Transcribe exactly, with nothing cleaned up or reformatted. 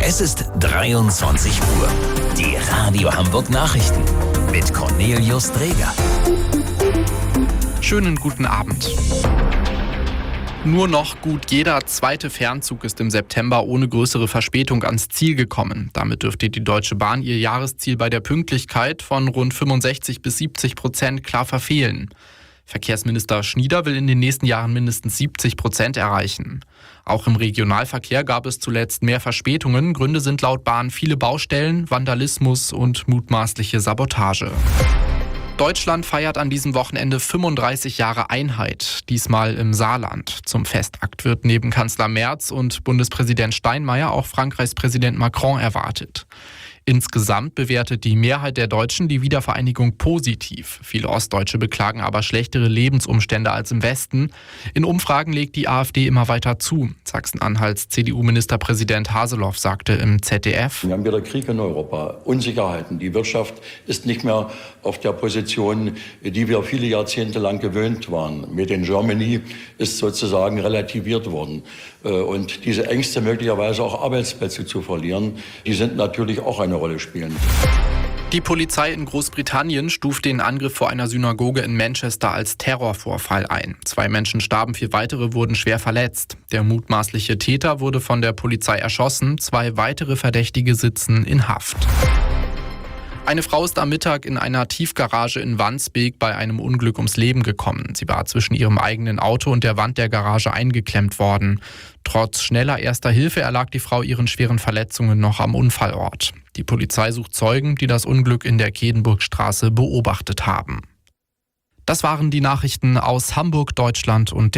Es ist dreiundzwanzig Uhr. Die Radio Hamburg Nachrichten mit Cornelius Dreger. Schönen guten Abend. Nur noch gut jeder zweite Fernzug ist im September ohne größere Verspätung ans Ziel gekommen. Damit dürfte die Deutsche Bahn ihr Jahresziel bei der Pünktlichkeit von rund fünfundsechzig bis siebzig Prozent klar verfehlen. Verkehrsminister Schnieder will in den nächsten Jahren mindestens siebzig Prozent erreichen. Auch im Regionalverkehr gab es zuletzt mehr Verspätungen. Gründe sind laut Bahn viele Baustellen, Vandalismus und mutmaßliche Sabotage. Deutschland feiert an diesem Wochenende fünfunddreißig Jahre Einheit, diesmal im Saarland. Zum Festakt wird neben Kanzler Merz und Bundespräsident Steinmeier auch Frankreichs Präsident Macron erwartet. Insgesamt bewertet die Mehrheit der Deutschen die Wiedervereinigung positiv. Viele Ostdeutsche beklagen aber schlechtere Lebensumstände als im Westen. In Umfragen legt die AfD immer weiter zu. Sachsen-Anhalts C D U-Ministerpräsident Haseloff sagte im Z D F: Wir haben wieder Krieg in Europa, Unsicherheiten. Die Wirtschaft ist nicht mehr auf der Position, die wir viele Jahrzehnte lang gewöhnt waren. Made in Germany ist sozusagen relativiert worden. Und diese Ängste, möglicherweise auch Arbeitsplätze zu verlieren, die sind natürlich auch eine Rolle spielen. Die Polizei in Großbritannien stuft den Angriff vor einer Synagoge in Manchester als Terrorvorfall ein. Zwei Menschen starben, vier weitere wurden schwer verletzt. Der mutmaßliche Täter wurde von der Polizei erschossen. Zwei weitere Verdächtige sitzen in Haft. Eine Frau ist am Mittag in einer Tiefgarage in Wandsbek bei einem Unglück ums Leben gekommen. Sie war zwischen ihrem eigenen Auto und der Wand der Garage eingeklemmt worden. Trotz schneller erster Hilfe erlag die Frau ihren schweren Verletzungen noch am Unfallort. Die Polizei sucht Zeugen, die das Unglück in der Kedenburgstraße beobachtet haben. Das waren die Nachrichten aus Hamburg, Deutschland und der